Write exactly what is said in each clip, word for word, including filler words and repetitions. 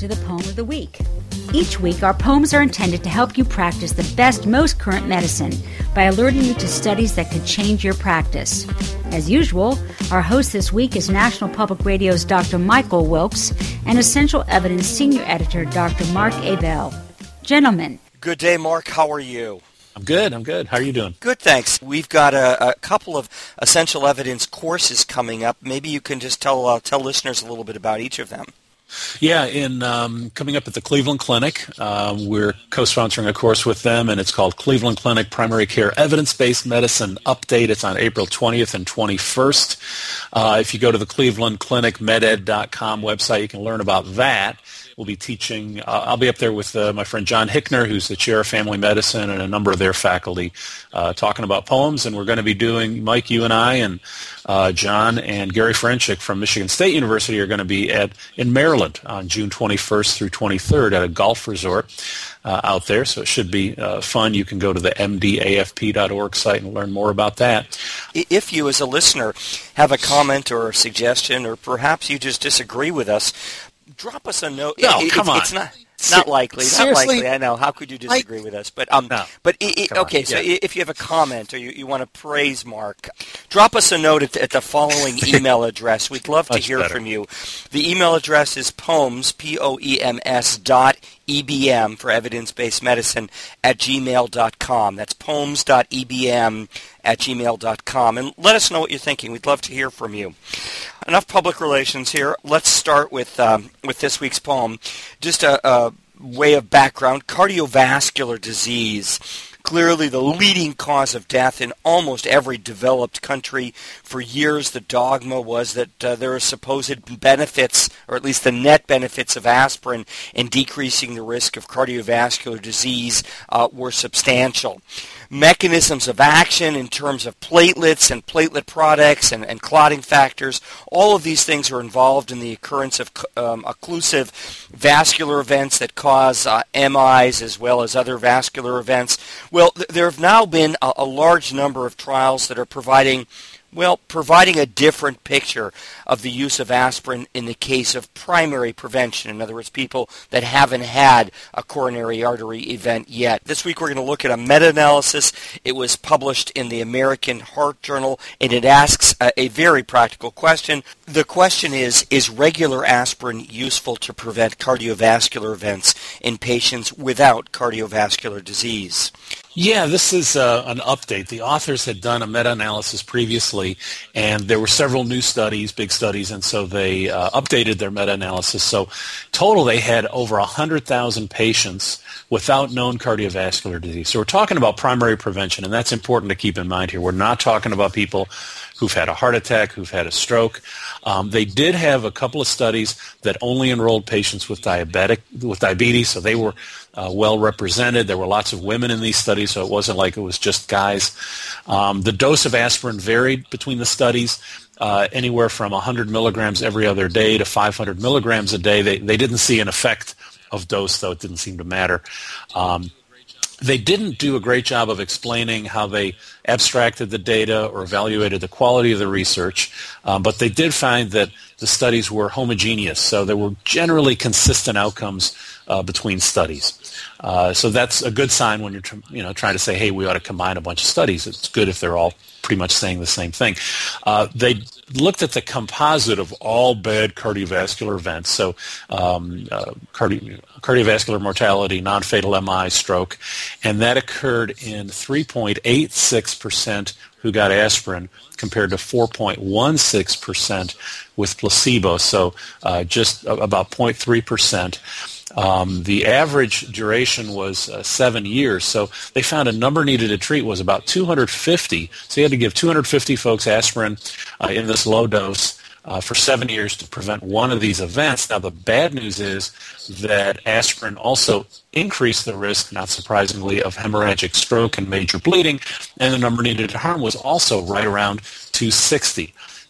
to the Poem of the Week. Each week, our poems are intended to help you practice the best, most current medicine by alerting you to studies that could change your practice. As usual, our host this week is National Public Radio's Doctor Michael Wilkes and Essential Evidence Senior Editor Doctor Mark Abell. Gentlemen. Good day, Mark. How are you? I'm good. I'm good. How are you doing? Good, thanks. We've got a, a couple of Essential Evidence courses coming up. Maybe you can just tell uh, tell listeners a little bit about each of them. Yeah, in um, coming up at the Cleveland Clinic, uh, we're co-sponsoring a course with them, and it's called Cleveland Clinic Primary Care Evidence-Based Medicine Update. It's on April twentieth and twenty-first. Uh, if you go to the cleveland clinic med ed dot com website, you can learn about that. We'll be teaching, uh, I'll be up there with uh, my friend John Hickner, who's the chair of family medicine, and a number of their faculty uh, talking about poems. And we're going to be doing, Mike, you and I, and uh, John and Gary Frenchick from Michigan State University are going to be at in Maryland on June twenty-first through twenty-third at a golf resort uh, out there. So it should be uh, fun. You can go to the m d a f p dot org site and learn more about that. If you, as a listener, have a comment or a suggestion, or perhaps you just disagree with us, drop us a note. No, it, come it, on. It's not, not likely. Seriously? Not likely. I know. How could you disagree I, with us? But um, no. but it, it, okay. On. So yeah. if you have a comment or you, you want to praise Mark, drop us a note at, at the following email address. We'd love to Much hear better. from you. The email address is poems p o e m s dot e b m for evidence-based medicine at gmail dot com. That's poems dot e b m at gmail dot com. And let us know what you're thinking. We'd love to hear from you. Enough public relations here. Let's start with um, with this week's poem. Just a, a way of background. Cardiovascular disease. Clearly the leading cause of death in almost every developed country. For years, the dogma was that uh, there are supposed benefits, or at least the net benefits of aspirin in decreasing the risk of cardiovascular disease uh, were substantial. Mechanisms of action in terms of platelets and platelet products and, and clotting factors, all of these things are involved in the occurrence of um, occlusive vascular events that cause uh, M Is as well as other vascular events. Well, th- there have now been a, a large number of trials that are providing Well, providing a different picture of the use of aspirin in the case of primary prevention. In other words, people that haven't had a coronary artery event yet. This week we're going to look at a meta-analysis. It was published in the American Heart Journal, and it asks a, a very practical question. The question is, is regular aspirin useful to prevent cardiovascular events in patients without cardiovascular disease? Yeah, this is uh, an update. The authors had done a meta-analysis previously, and there were several new studies, big studies, and so they uh, updated their meta-analysis. So total, they had over one hundred thousand patients without known cardiovascular disease. So we're talking about primary prevention, and that's important to keep in mind here. We're not talking about people who've had a heart attack, who've had a stroke. Um, they did have a couple of studies that only enrolled patients with diabetic with diabetes, so they were uh, well represented. There were lots of women in these studies, so it wasn't like it was just guys. Um, the dose of aspirin varied between the studies, uh, anywhere from one hundred milligrams every other day to five hundred milligrams a day. They, they didn't see an effect of dose, though it didn't seem to matter. Um, They didn't do a great job of explaining how they abstracted the data or evaluated the quality of the research, um, but they did find that the studies were homogeneous, so there were generally consistent outcomes uh, between studies. Uh, so that's a good sign when you're tr- you know trying to say, hey, we ought to combine a bunch of studies. It's good if they're all pretty much saying the same thing. Uh, they looked at the composite of all bad cardiovascular events, so um, uh, cardi- cardiovascular mortality, non-fatal M I, stroke, and that occurred in three point eight six percent who got aspirin compared to four point one six percent with placebo, so uh, just about zero point three percent. Um, the average duration was uh, seven years, so they found a number needed to treat was about two hundred fifty. So you had to give two hundred fifty folks aspirin uh, in this low dose uh, for seven years to prevent one of these events. Now, the bad news is that aspirin also increased the risk, not surprisingly, of hemorrhagic stroke and major bleeding, and the number needed to harm was also right around two hundred sixty.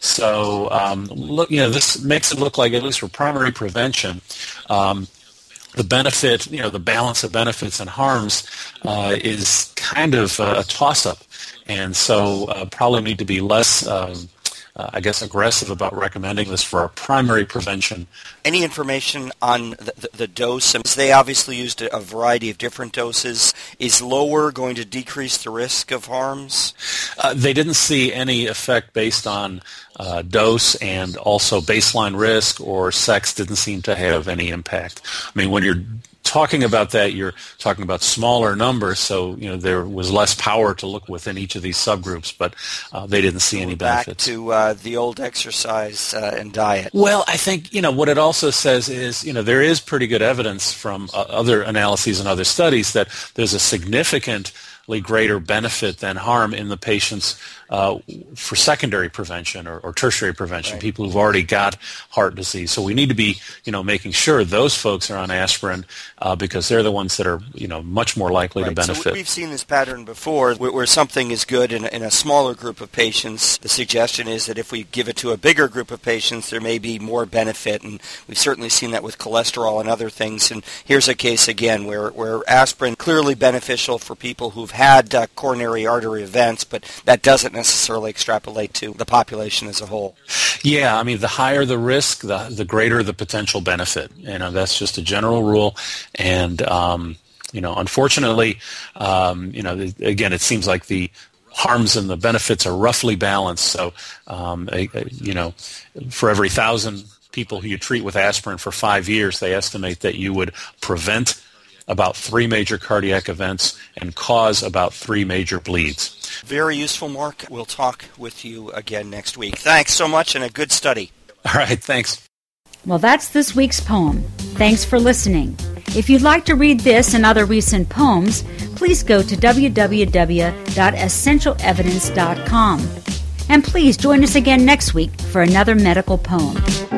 So, um, look, you know, this makes it look like, at least for primary prevention, um, the benefit, you know, the balance of benefits and harms uh, is kind of a toss-up, and so uh, probably need to be less um, uh, I guess, aggressive about recommending this for our primary prevention. Any information on the, the, the dose? They obviously used a variety of different doses. Is lower going to decrease the risk of harms? Uh, they didn't see any effect based on uh, dose, and also baseline risk or sex didn't seem to have any impact. I mean, when you're talking about that, you're talking about smaller numbers, so you know there was less power to look within each of these subgroups, but uh, they didn't see We're any back benefits. Back to uh, the old exercise uh, and diet. Well, I think you know what it also says is you know there is pretty good evidence from uh, other analyses and other studies that there's a significantly greater benefit than harm in the patients uh, for secondary prevention or, or tertiary prevention, right. People who've already got heart disease. So we need to be, you know, making sure those folks are on aspirin uh, because they're the ones that are, you know, much more likely right. to benefit. So we've seen this pattern before where, where something is good in, in a smaller group of patients. The suggestion is that if we give it to a bigger group of patients, there may be more benefit, and we've certainly seen that with cholesterol and other things. And here's a case again where, where aspirin clearly beneficial for people who've had uh, coronary artery events, but that doesn't necessarily extrapolate to the population as a whole. Yeah, I mean, the higher the risk, the the greater the potential benefit. You know, that's just a general rule. And, um, you know, unfortunately, um, you know, again, it seems like the harms and the benefits are roughly balanced. So, um, a, a, you know, for every thousand people who you treat with aspirin for five years, they estimate that you would prevent about three major cardiac events and cause about three major bleeds. Very useful, Mark. We'll talk with you again next week. Thanks so much, and a good study. All right, thanks. Well, that's this week's poem. Thanks for listening. If you'd like to read this and other recent poems, please go to w w w dot essential evidence dot com. And please join us again next week for another medical poem.